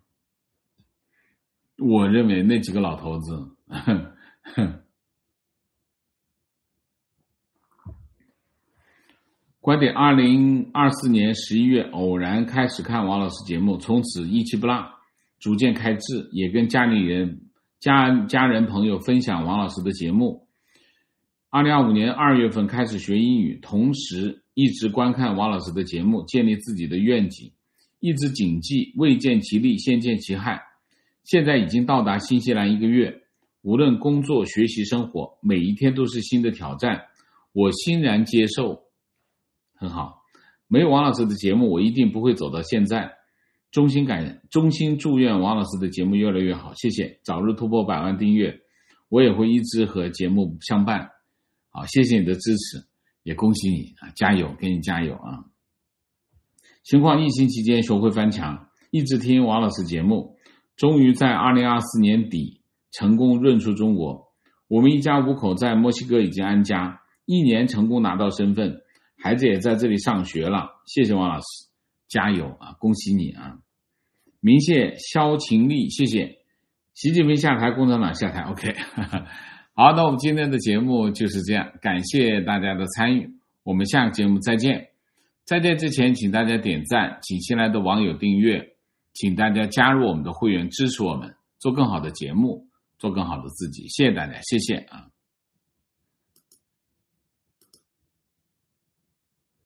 我认为那几个老头子观点2024年11月偶然开始看王老师节目，从此一气不落，逐渐开智，也跟家人朋友分享王老师的节目。2025年2月份开始学英语，同时一直观看王老师的节目，建立自己的愿景，一直谨记未见其利先见其害。现在已经到达新西兰1个月，无论工作学习生活，每一天都是新的挑战，我欣然接受。很好，没有王老师的节目我一定不会走到现在。衷心祝愿王老师的节目越来越好，谢谢，早日突破100万订阅，我也会一直和节目相伴。好，谢谢你的支持，也恭喜你加油，给你加油啊！情况疫情期间学会翻墙，一直听王老师节目，终于在2024年底成功润出中国。我们一家5口在墨西哥已经安家，1年成功拿到身份，孩子也在这里上学了。谢谢王老师，加油啊！恭喜你啊！明谢肖勤力，谢谢。习近平下台，共产党下台 OK 好，那我们今天的节目就是这样，感谢大家的参与，我们下个节目再见。在这之前请大家点赞，请新来的网友订阅，请大家加入我们的会员，支持我们做更好的节目，做更好的自己。谢谢大家，谢谢啊。